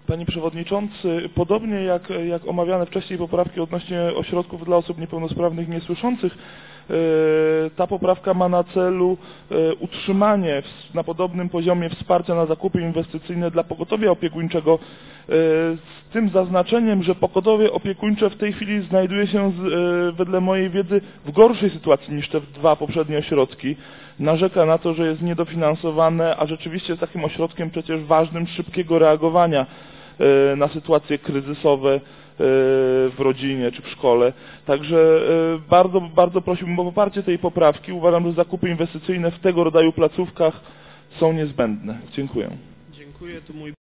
Panie Przewodniczący, podobnie jak omawiane wcześniej poprawki odnośnie ośrodków dla osób niepełnosprawnych niesłyszących, ta poprawka ma na celu utrzymanie na podobnym poziomie wsparcia na zakupy inwestycyjne dla pogotowia opiekuńczego, z tym zaznaczeniem, że pogotowie opiekuńcze w tej chwili znajduje się wedle mojej wiedzy w gorszej sytuacji niż te dwa poprzednie ośrodki. Narzeka na to, że jest niedofinansowane, a rzeczywiście jest takim ośrodkiem przecież ważnym szybkiego reagowania na sytuacje kryzysowe w rodzinie czy w szkole. Także bardzo prosiłbym o poparcie tej poprawki. Uważam, że zakupy inwestycyjne w tego rodzaju placówkach są niezbędne. Dziękuję. Dziękuję.